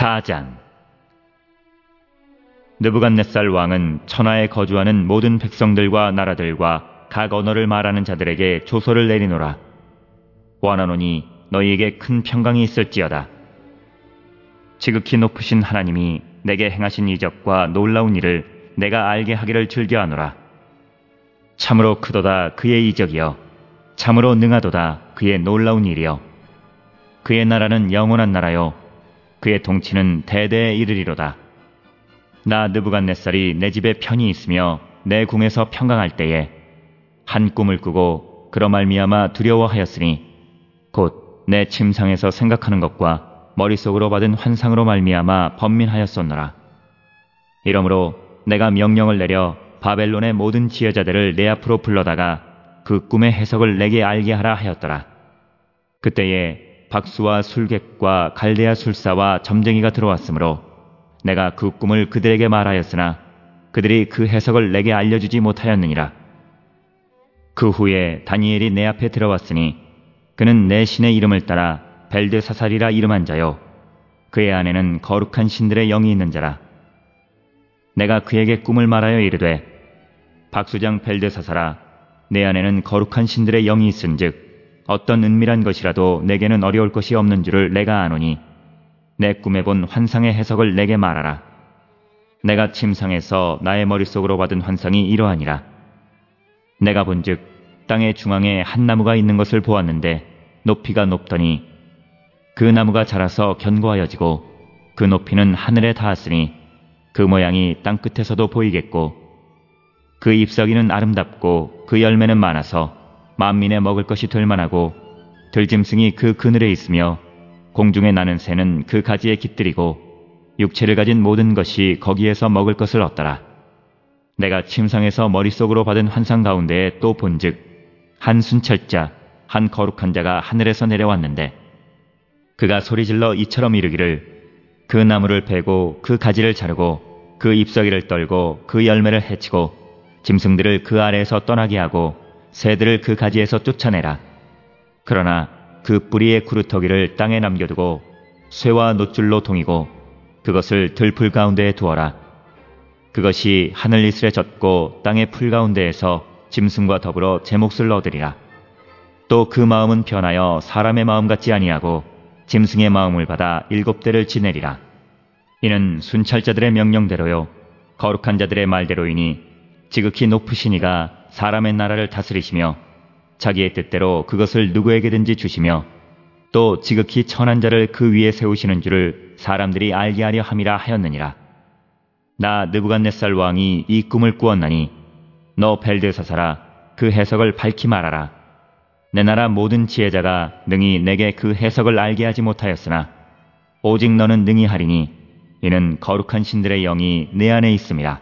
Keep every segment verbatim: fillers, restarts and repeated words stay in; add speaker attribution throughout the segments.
Speaker 1: 사 장. 느부갓네살 왕은 천하에 거주하는 모든 백성들과 나라들과 각 언어를 말하는 자들에게 조서를 내리노라. 원하노니 너희에게 큰 평강이 있을지어다. 지극히 높으신 하나님이 내게 행하신 이적과 놀라운 일을 내가 알게 하기를 즐겨하노라. 참으로 크도다 그의 이적이여, 참으로 능하도다 그의 놀라운 일이여. 그의 나라는 영원한 나라요, 그의 통치는 대대에 이르리로다. 나 느부갓네살이 내 집에 편히 있으며 내 궁에서 평강할 때에 한 꿈을 꾸고 그로 말미암아 두려워하였으니 곧 내 침상에서 생각하는 것과 머릿속으로 받은 환상으로 말미암아 번민하였었노라. 이러므로 내가 명령을 내려 바벨론의 모든 지혜자들을 내 앞으로 불러다가 그 꿈의 해석을 내게 알게 하라 하였더라. 그때에 박수와 술객과 갈대아 술사와 점쟁이가 들어왔으므로 내가 그 꿈을 그들에게 말하였으나 그들이 그 해석을 내게 알려주지 못하였느니라. 그 후에 다니엘이 내 앞에 들어왔으니 그는 내 신의 이름을 따라 벨드사살이라 이름한 자요, 그의 안에는 거룩한 신들의 영이 있는 자라. 내가 그에게 꿈을 말하여 이르되, 박수장 벨드사살아, 내 안에는 거룩한 신들의 영이 있은즉 어떤 은밀한 것이라도 내게는 어려울 것이 없는 줄을 내가 아노니 내 꿈에 본 환상의 해석을 내게 말하라. 내가 침상에서 나의 머릿속으로 받은 환상이 이러하니라. 내가 본즉 땅의 중앙에 한 나무가 있는 것을 보았는데 높이가 높더니 그 나무가 자라서 견고하여지고 그 높이는 하늘에 닿았으니 그 모양이 땅 끝에서도 보이겠고 그 잎사귀는 아름답고 그 열매는 많아서 만민에 먹을 것이 될 만하고 들짐승이 그 그늘에 있으며 공중에 나는 새는 그 가지에 깃들이고 육체를 가진 모든 것이 거기에서 먹을 것을 얻더라. 내가 침상에서 머릿속으로 받은 환상 가운데에 또 본즉 한 순찰자, 한 거룩한 자가 하늘에서 내려왔는데 그가 소리질러 이처럼 이르기를, 그 나무를 베고 그 가지를 자르고 그 잎사귀를 떨고 그 열매를 해치고 짐승들을 그 아래에서 떠나게 하고 새들을 그 가지에서 쫓아내라. 그러나 그 뿌리의 구루터기를 땅에 남겨두고 쇠와 놋줄로 동이고 그것을 들풀 가운데에 두어라. 그것이 하늘 이슬에 젖고 땅의 풀 가운데에서 짐승과 더불어 제 몫을 얻으리라. 또 그 마음은 변하여 사람의 마음 같지 아니하고 짐승의 마음을 받아 일곱 대를 지내리라. 이는 순찰자들의 명령대로요 거룩한 자들의 말대로이니 지극히 높으신 이가 사람의 나라를 다스리시며 자기의 뜻대로 그것을 누구에게든지 주시며 또 지극히 천한 자를 그 위에 세우시는 줄을 사람들이 알게 하려 함이라 하였느니라. 나 느부갓네살 왕이 이 꿈을 꾸었나니 너 벨드사살아, 그 해석을 밝히 말하라. 내 나라 모든 지혜자가 능히 내게 그 해석을 알게 하지 못하였으나 오직 너는 능히 하리니 이는 거룩한 신들의 영이 내 안에 있음이라.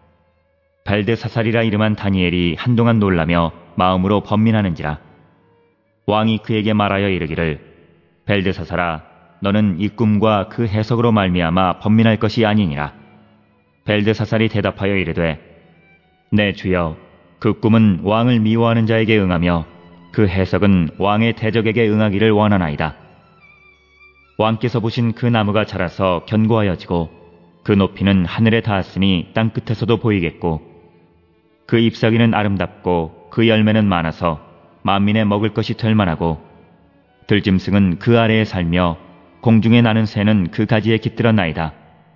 Speaker 1: 벨드사살이라 이름한 다니엘이 한동안 놀라며 마음으로 번민하는지라. 왕이 그에게 말하여 이르기를, 벨드사살아, 너는 이 꿈과 그 해석으로 말미암아 번민할 것이 아니니라. 벨드사살이 대답하여 이르되, 내 주여, 그 꿈은 왕을 미워하는 자에게 응하며 그 해석은 왕의 대적에게 응하기를 원하나이다. 왕께서 보신 그 나무가 자라서 견고하여지고 그 높이는 하늘에 닿았으니 땅 끝에서도 보이겠고 그 잎사귀는 아름답고 그 열매는 많아서 만민에 먹을 것이 될 만하고 들짐승은 그 아래에 살며 공중에 나는 새는 그 가지에 깃들었나이다.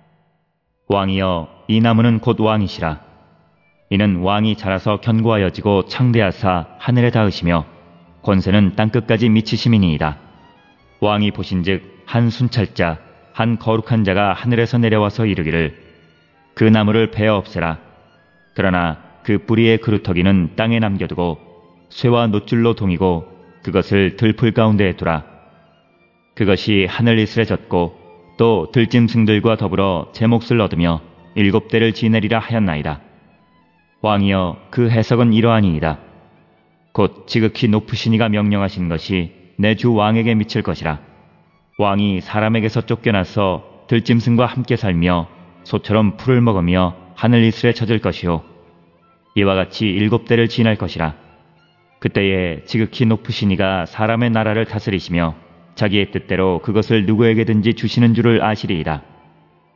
Speaker 1: 왕이여, 이 나무는 곧 왕이시라. 이는 왕이 자라서 견고하여지고 창대하사 하늘에 닿으시며 권세는 땅끝까지 미치심이니이다. 왕이 보신즉 한 순찰자, 한 거룩한 자가 하늘에서 내려와서 이르기를, 그 나무를 베어 없애라. 그러나 그 뿌리의 그루터기는 땅에 남겨두고 쇠와 놋줄로 동이고 그것을 들풀 가운데에 두라. 그것이 하늘 이슬에 젖고 또 들짐승들과 더불어 제 몫을 얻으며 일곱 대를 지내리라 하였나이다. 왕이여, 그 해석은 이러하니이다. 곧 지극히 높으신 이가 명령하신 것이 내 주 왕에게 미칠 것이라. 왕이 사람에게서 쫓겨나서 들짐승과 함께 살며 소처럼 풀을 먹으며 하늘 이슬에 젖을 것이요 이와 같이 일곱 대를 지날 것이라. 그때에 지극히 높으신 이가 사람의 나라를 다스리시며 자기의 뜻대로 그것을 누구에게든지 주시는 줄을 아시리이다.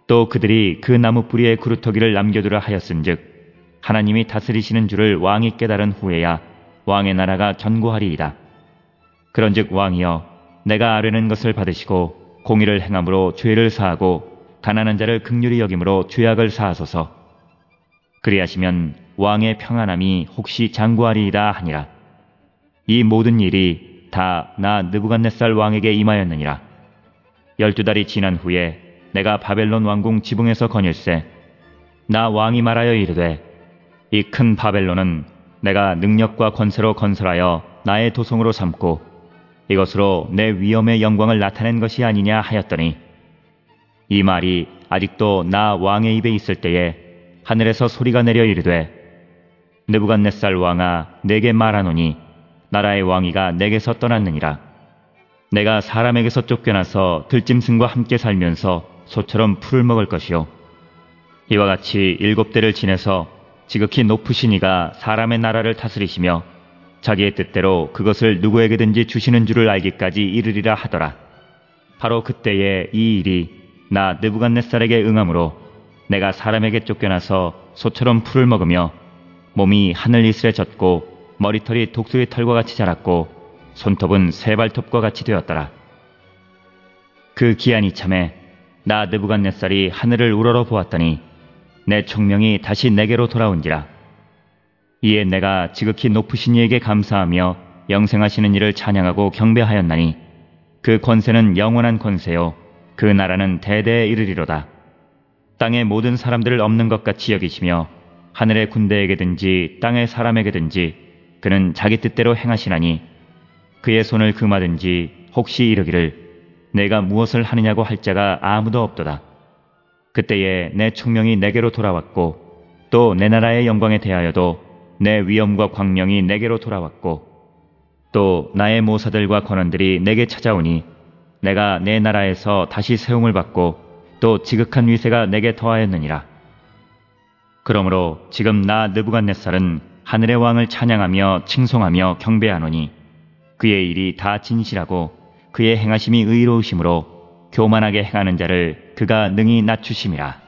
Speaker 1: 또 그들이 그 나무 뿌리에 구루터기를 남겨두라 하였은즉 하나님이 다스리시는 줄을 왕이 깨달은 후에야 왕의 나라가 견고하리이다. 그런즉 왕이여, 내가 아뢰는 것을 받으시고 공의를 행함으로 죄를 사하고 가난한 자를 긍휼히 여김으로 죄악을 사하소서. 그리하시면 왕의 평안함이 혹시 장구하리이다 하니라. 이 모든 일이 다 나 느부갓네살 왕에게 임하였느니라. 열두 달이 지난 후에 내가 바벨론 왕궁 지붕에서 거닐세 나 왕이 말하여 이르되 이 큰 바벨론은 내가 능력과 권세로 건설하여 나의 도성으로 삼고 이것으로 내 위엄의 영광을 나타낸 것이 아니냐 하였더니 이 말이 아직도 나 왕의 입에 있을 때에 하늘에서 소리가 내려 이르되 느부갓네살 왕아, 내게 말하노니 나라의 왕위가 내게서 떠났느니라. 내가 사람에게서 쫓겨나서 들짐승과 함께 살면서 소처럼 풀을 먹을 것이요, 이와 같이 일곱 대를 지내서 지극히 높으신 이가 사람의 나라를 다스리시며 자기의 뜻대로 그것을 누구에게든지 주시는 줄을 알기까지 이르리라 하더라. 바로 그때에 이 일이 나 느부갓네살에게 응함으로 내가 사람에게 쫓겨나서 소처럼 풀을 먹으며 몸이 하늘 이슬에 젖고 머리털이 독수리 털과 같이 자랐고 손톱은 새발톱과 같이 되었더라. 그 기한이 참에 나 느부갓네살이 하늘을 우러러 보았더니 내 총명이 다시 내게로 돌아온지라. 이에 내가 지극히 높으신 이에게 감사하며 영생하시는 이를 찬양하고 경배하였나니 그 권세는 영원한 권세요, 그 나라는 대대에 이르리로다. 땅의 모든 사람들을 없는 것 같이 여기시며 하늘의 군대에게든지 땅의 사람에게든지 그는 자기 뜻대로 행하시나니 그의 손을 금하든지 혹시 이르기를 내가 무엇을 하느냐고 할 자가 아무도 없도다. 그때에 내 총명이 내게로 돌아왔고 또 내 나라의 영광에 대하여도 내 위엄과 광명이 내게로 돌아왔고 또 나의 모사들과 권원들이 내게 찾아오니 내가 내 나라에서 다시 세움을 받고 또 지극한 위세가 내게 더하였느니라. 그러므로 지금 나 느부갓네살은 하늘의 왕을 찬양하며 칭송하며 경배하노니 그의 일이 다 진실하고 그의 행하심이 의로우심으로 교만하게 행하는 자를 그가 능히 낮추심이라.